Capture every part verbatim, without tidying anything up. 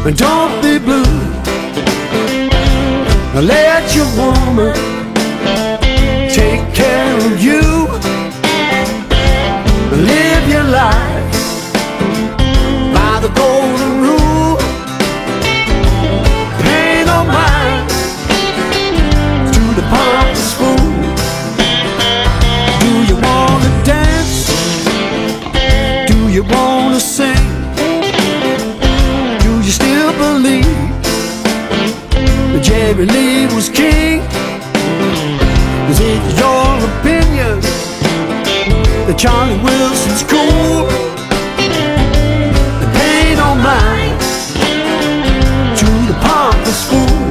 Don't be blue. Let your woman take care of you. Live your life by the golden rule. Pay no mind to the pompous fool. Do you wanna dance? Do you wanna sing? Do you still believe that Jerry Lee was king? Is it your opinion that Charlie Wilson's cool? And pay no mind to the pompous fool.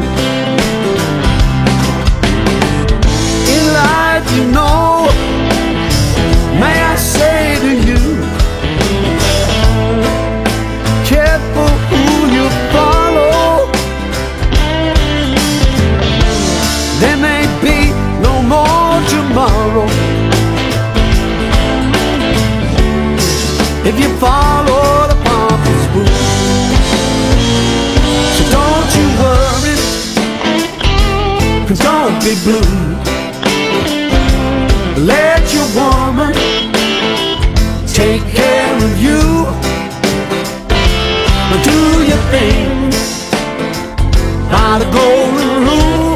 In life, you know, may I say to you, careful who you follow. There may be no more tomorrow if you follow the pompous fool. So don't you worry, don't be blue. Let your woman take care of you. Do your thing by the golden rule.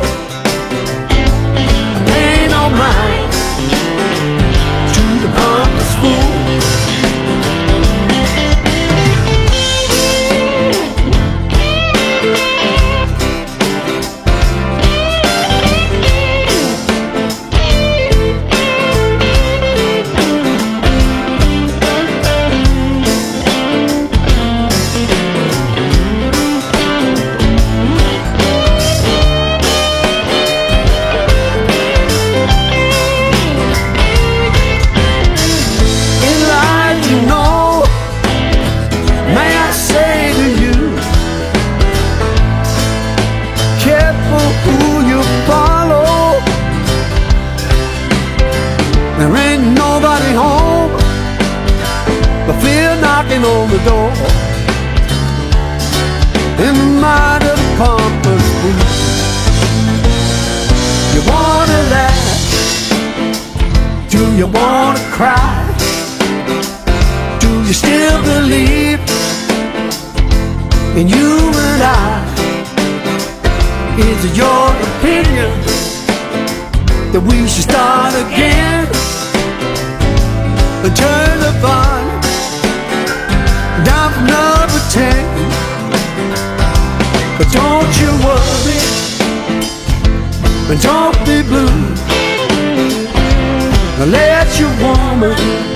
Pay no mind to the pompous fool. There ain't nobody home, but fear knocking on the door. In the mind of the pompous fool. You wanna laugh? Do you wanna cry? Do you still believe in you and I? Is it your opinion that we should start again? And turn the volume down from number ten. But don't you worry, and don't be blue. Let your woman